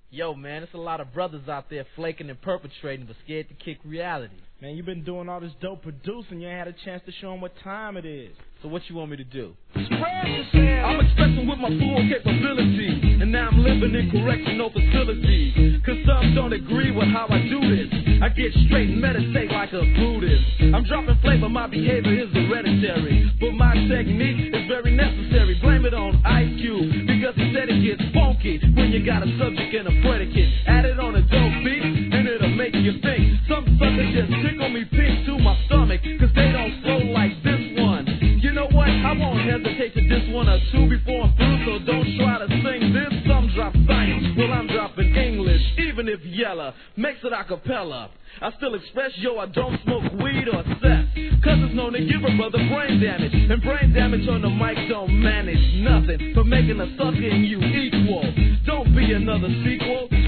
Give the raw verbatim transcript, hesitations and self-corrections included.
Yo, man, there's a lot of brothers out there flaking and perpetrating but scared to kick reality. Man, you've been doing all this dope producing. You ain't had a chance to show them what time it is. So what you want me to do? I'm expressing with my full capability, and now I'm living in correctional facilities. Cause some don't agree with how I do this. I get straight and meditate like a Buddhist. I'm dropping flavor, my behavior is hereditary, but my technique is very necessary. Blame it on Ice Cube, because he said it gets funky when you got a subject and a predicate. Add it on a dope beat, and it'll make you think. Some suckers just tickle me pink to my stomach, cause they don't flow like this one. You know what? I won't hesitate to diss one or two before I'm through, so don't try to sing this. Some drop science, well I'm dropping English, even if Yella makes it a cappella. I still express, yo, I don't smoke weed or sex, cause it's known to give a brother brain damage, and brain damage on the mic don't manage nothing but making a sucker in you equal. Don't be another sequel.